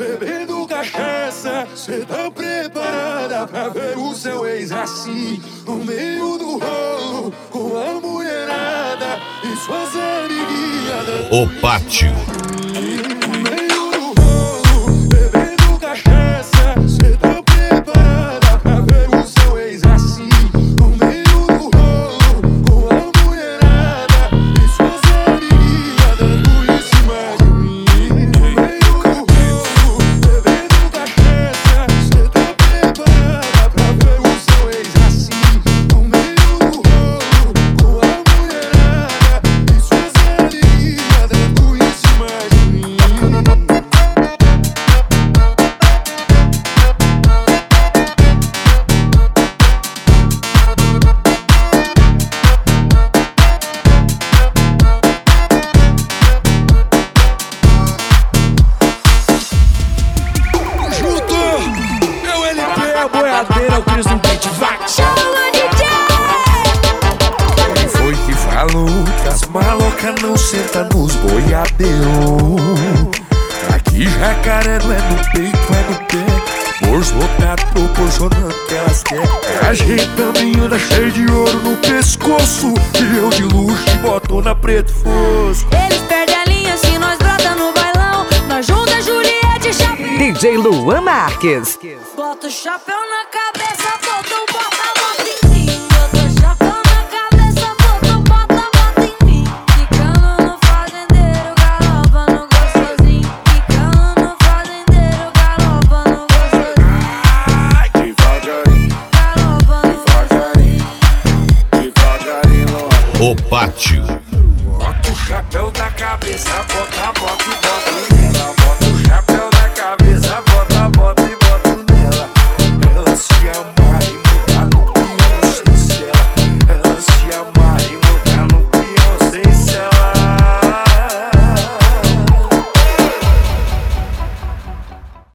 bebendo cachaça. Cê tá preparada pra ver o seu ex assim, no meio do rolo, com a mulherada e suas amiguinhas. O Pátio. O Cris no beat, vai! Chama DJ! Quem foi que falou que as malocas não sentam nos boiadeiros? Aqui Jacaré não é no peito, é no pé. Bolso lotado proporcionando que elas querem. A gente também anda cheio de ouro no pescoço, e eu de luxo e boto na preto fosco. Eles perdem a linha se nós brota no bailão. Nós junta Juliette e Chapéu. DJ Luan Marques. Bota o chapéu na cabeça.